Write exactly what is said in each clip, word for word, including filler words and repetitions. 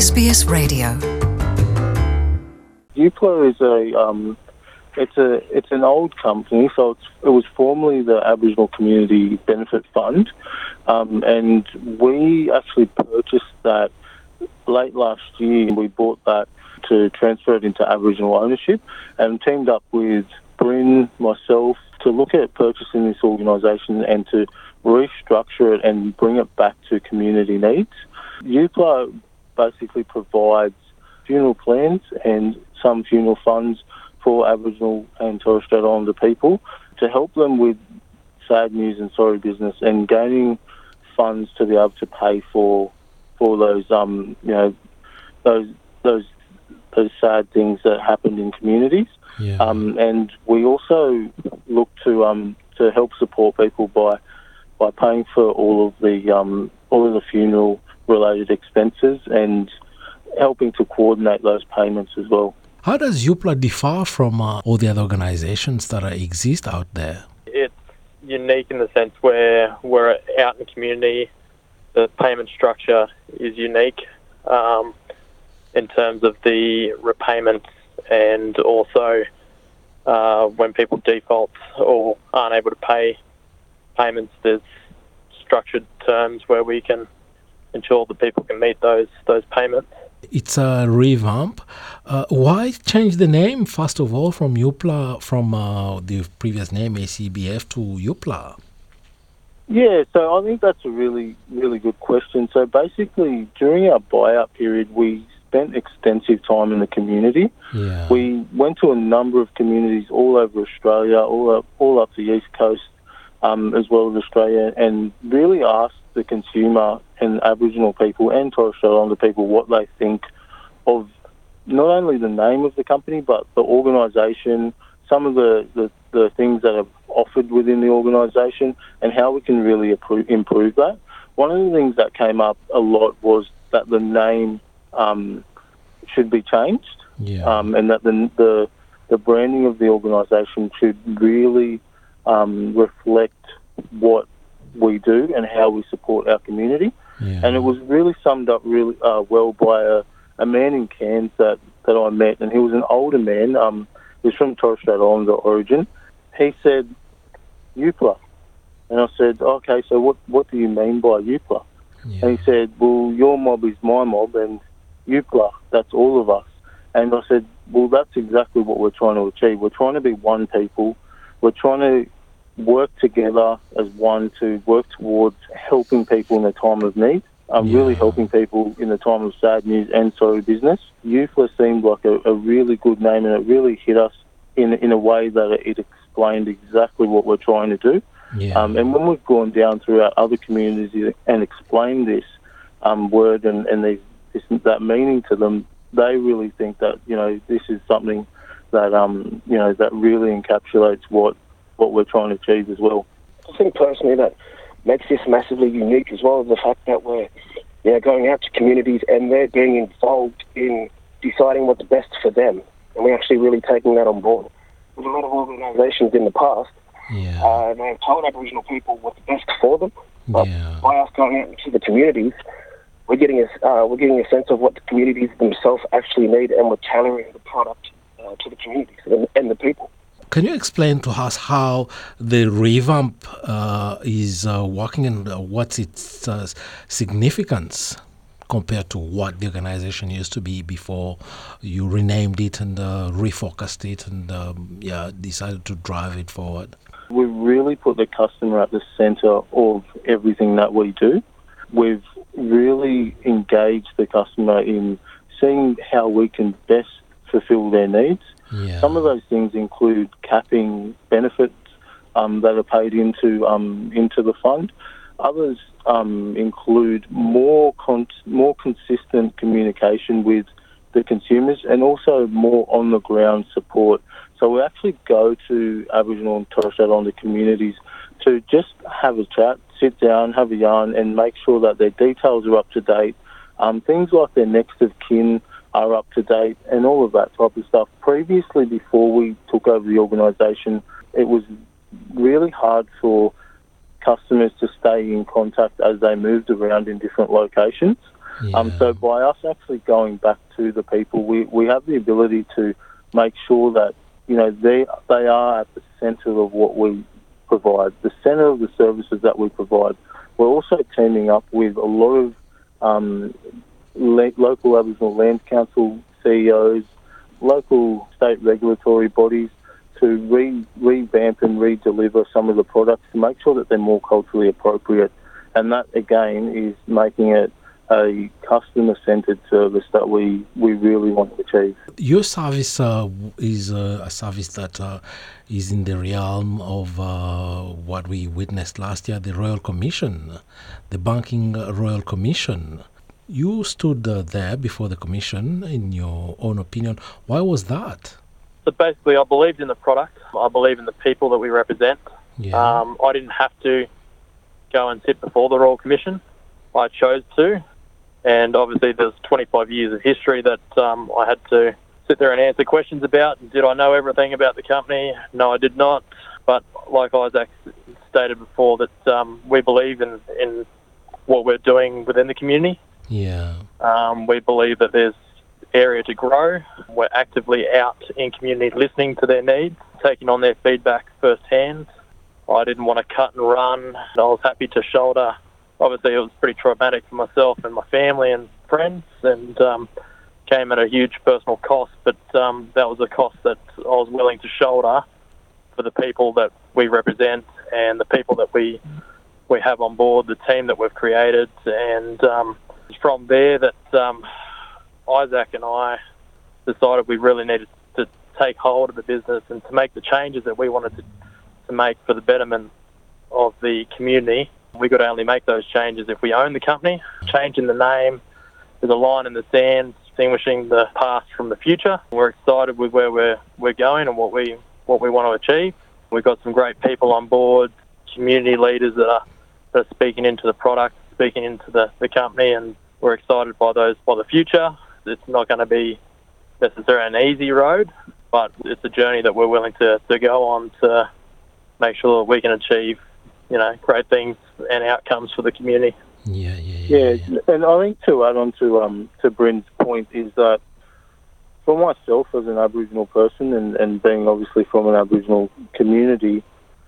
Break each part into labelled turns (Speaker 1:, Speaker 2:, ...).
Speaker 1: S B S Radio.
Speaker 2: Youpla is a um, it's a it's an old company, so it's, it was formerly the Aboriginal Community Benefit Fund, um, and we actually purchased that late last year. We bought that to transfer it into Aboriginal ownership, and teamed up with Bryn, myself, to look at purchasing this organisation and to restructure it and bring it back to community needs. Youpla basically provides funeral plans and some funeral funds for Aboriginal and Torres Strait Islander people to help them with sad news and sorry business and gaining funds to be able to pay for for those um you know those those those sad things that happened in communities.
Speaker 3: Yeah.
Speaker 2: Um, and we also look to um to help support people by by paying for all of the um all of the funeral related expenses and helping to coordinate those payments as well.
Speaker 3: How does Youpla differ from uh, all the other organisations that uh, exist out there?
Speaker 4: It's unique in the sense where we're out in the community. The payment structure is unique um, in terms of the repayments, and also uh, when people default or aren't able to pay payments, there's structured terms where we can ensure that people can meet those those payments.
Speaker 3: It's a revamp. Uh, why change the name, first of all, from Youpla, from uh, the previous name, A C B F, to Youpla?
Speaker 2: Yeah, so I think that's a really, really good question. So basically, during our buyout period, we spent extensive time in the community.
Speaker 3: Yeah.
Speaker 2: We went to a number of communities all over Australia, all up, all up the East Coast, um, as well as Australia, and really asked the consumer and Aboriginal people and Torres Strait Islander people what they think of not only the name of the company but the organisation, some of the, the, the things that are offered within the organisation, and how we can really improve, improve that. One of the things that came up a lot was that the name um, should be changed,
Speaker 3: Yeah.
Speaker 2: um, and that the, the the branding of the organisation should really um, reflect what we do and how we support our community.
Speaker 3: Yeah.
Speaker 2: And it was really summed up really uh, well by a, a man in Cairns that, that I met, and he was an older man. Um, he was from Torres Strait Islander origin. He said, Youpla. And I said, okay, so what, what do you mean by Youpla?
Speaker 3: Yeah.
Speaker 2: And he said, well, your mob is my mob, and Youpla, that's all of us. And I said, well, that's exactly what we're trying to achieve. We're trying to be one people. We're trying to work together as one to work towards helping people in a time of need, um,
Speaker 3: Yeah.
Speaker 2: really helping people in the time of sad news and sorry business. Youpla seemed like a, a really good name, and it really hit us in in a way that it explained exactly what we're trying to do.
Speaker 3: Yeah.
Speaker 2: Um, and when we've gone down throughout other communities and explained this um, word and, and these, this, that meaning to them, they really think that, you know, this is something that, um, you know, that really encapsulates what what we're trying to achieve as well.
Speaker 5: I think personally that makes this massively unique, as well as the fact that we're you know, going out to communities and they're being involved in deciding what's best for them, and we're actually really taking that on board. There's a lot of organisations in the past,
Speaker 3: Yeah.
Speaker 5: uh, they have told Aboriginal people what's best for them, but
Speaker 3: Yeah.
Speaker 5: by us going out into the communities, we're getting a, uh, we're getting a sense of what the communities themselves actually need, and we're tailoring the product uh, to the communities and, and the people.
Speaker 3: Can you explain to us how the revamp uh, is uh, working, and uh, what's its uh, significance compared to what the organization used to be before you renamed it and uh, refocused it and um, yeah, decided to drive it forward?
Speaker 2: We really put the customer at the centre of everything that we do. We've really engaged the customer in seeing how we can best fulfil their needs.
Speaker 3: Yeah.
Speaker 2: Some of those things include capping benefits um, that are paid into um, into the fund. Others um, include more con- more consistent communication with the consumers, and also more on the ground support. So we actually go to Aboriginal and Torres Strait Islander communities to just have a chat, sit down, have a yarn, and make sure that their details are up to date. Um, things like their next of kin are up to date, and all of that type of stuff. Previously, before we took over the organisation, it was really hard for customers to stay in contact as they moved around in different locations.
Speaker 3: Yeah.
Speaker 2: Um, so by us actually going back to the people, we, we have the ability to make sure that, you know, they they are at the centre of what we provide, the centre of the services that we provide. We're also teaming up with a lot of um, le- local Aboriginal Land Council C E Os, local state regulatory bodies to re- revamp and re-deliver some of the products to make sure that they're more culturally appropriate. And that, again, is making it a customer-centred service that we, we really want to achieve.
Speaker 3: Your service uh, is uh, a service that uh, is in the realm of uh, what we witnessed last year, the Royal Commission, the Banking Royal Commission. You stood uh, there before the Commission, in your own opinion. Why was that?
Speaker 4: So basically, I believed in the product. I believe in the people that we represent.
Speaker 3: Yeah.
Speaker 4: Um, I didn't have to go and sit before the Royal Commission. I chose to. And obviously there's twenty-five years of history that um, I had to sit there and answer questions about. Did I know everything about the company? No, I did not. But like Isaac stated before, that um, we believe in, in what we're doing within the community.
Speaker 3: Yeah.
Speaker 4: Um, we believe that there's area to grow. We're actively out in community listening to their needs, taking on their feedback firsthand. I didn't want to cut and run. I was happy to shoulder. Obviously, it was pretty traumatic for myself and my family and friends, and um, came at a huge personal cost, but um, that was a cost that I was willing to shoulder for the people that we represent and the people that we we have on board, the team that we've created. And um, from there that um, Isaac and I decided we really needed to take hold of the business and to make the changes that we wanted to, to make for the betterment of the community. We could only make those changes if we own the company. Changing the name is a line in the sand, distinguishing the past from the future. We're excited with where we're we're going and what we what we want to achieve. We've got some great people on board, community leaders that are, that are speaking into the product, speaking into the, the company, and we're excited by those by the future. It's not going to be necessarily an easy road, but it's a journey that we're willing to, to go on to make sure that we can achieve, you know, great things and outcomes for the community.
Speaker 3: Yeah, yeah, yeah.
Speaker 2: Yeah,
Speaker 3: yeah.
Speaker 2: and I think to add on to um to Bryn's point is that for myself as an Aboriginal person and, and being obviously from an Aboriginal community,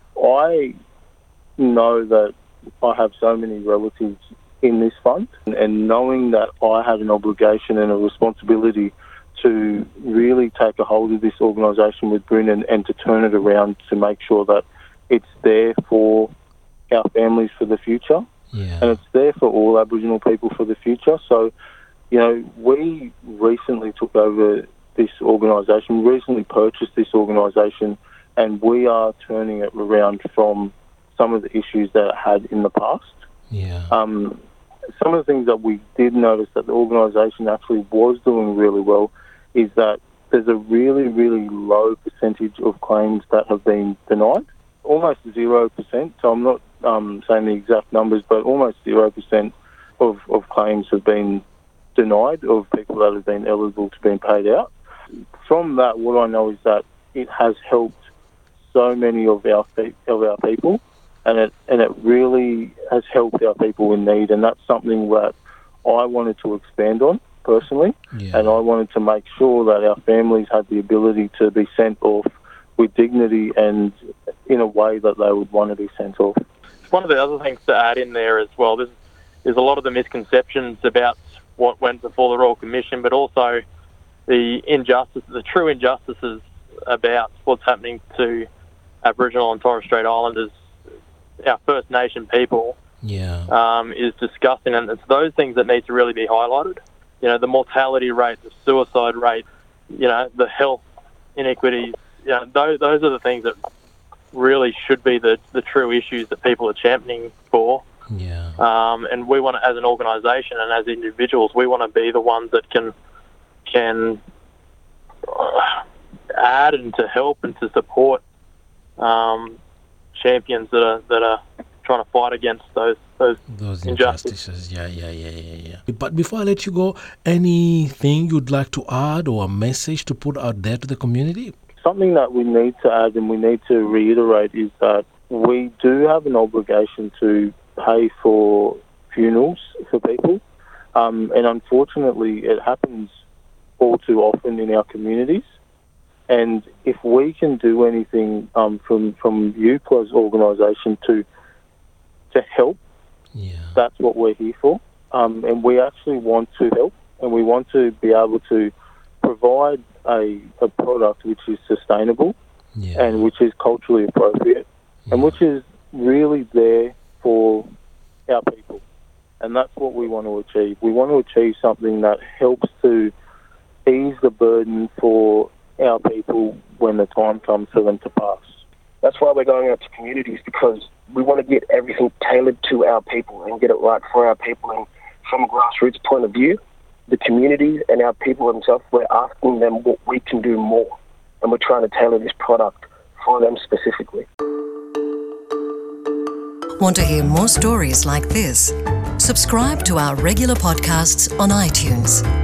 Speaker 2: I know that I have so many relatives in this fund, and, and knowing that I have an obligation and a responsibility to really take a hold of this organisation with Bryn and, and to turn it around to make sure that it's there for our families for the future.
Speaker 3: Yeah.
Speaker 2: And it's there for all Aboriginal people for the future. So, you know, we recently took over this organisation, recently purchased this organisation, and we are turning it around from some of the issues that it had in the past.
Speaker 3: Yeah.
Speaker 2: Um, some of the things that we did notice that the organisation actually was doing really well is that there's a really, really low percentage of claims that have been denied, almost zero percent. So I'm not um, saying the exact numbers, but almost zero percent of, of claims have been denied of people that have been eligible to be paid out. From that, what I know is that it has helped so many of our of our people, and it and it really has helped our people in need, and that's something that I wanted to expand on personally,
Speaker 3: Yeah.
Speaker 2: and I wanted to make sure that our families had the ability to be sent off with dignity and in a way that they would want to be sent off.
Speaker 4: One of the other things to add in there as well, there's, there's a lot of the misconceptions about what went before the Royal Commission, but also the injustice, the true injustices about what's happening to Aboriginal and Torres Strait Islanders, our First Nation people,
Speaker 3: Yeah.
Speaker 4: um, is disgusting, and it's those things that need to really be highlighted. You know, the mortality rate, the suicide rate, you know, the health inequities, you know, those, those are the things that really should be the, the true issues that people are championing for.
Speaker 3: Yeah.
Speaker 4: Um, and we want to, as an organisation and as individuals, we want to be the ones that can can uh, add and to help and to support um, champions that are that are trying to fight against those those,
Speaker 3: Those
Speaker 4: injustices.
Speaker 3: injustices. Yeah, yeah, yeah, yeah, yeah. But before I let you go, anything you'd like to add or a message to put out there to the community?
Speaker 2: Something that we need to add and we need to reiterate is that we do have an obligation to pay for funerals for people. Um, and unfortunately, it happens all too often in our communities. And if we can do anything um, from from UCLA's organisation to to help,
Speaker 3: Yeah.
Speaker 2: that's what we're here for. Um, and we actually want to help, and we want to be able to provide a, a product which is sustainable
Speaker 3: Yeah.
Speaker 2: and which is culturally appropriate and which is really there for our people. And that's what we want to achieve. We want to achieve something that helps to ease the burden for our people when the time comes for them to pass.
Speaker 5: That's why we're going out to communities, because we want to get everything tailored to our people and get it right for our people. And from a grassroots point of view, the communities and our people themselves, we're asking them what we can do more. And we're trying to tailor this product for them specifically.
Speaker 1: Want to hear more stories like this? Subscribe to our regular podcasts on iTunes.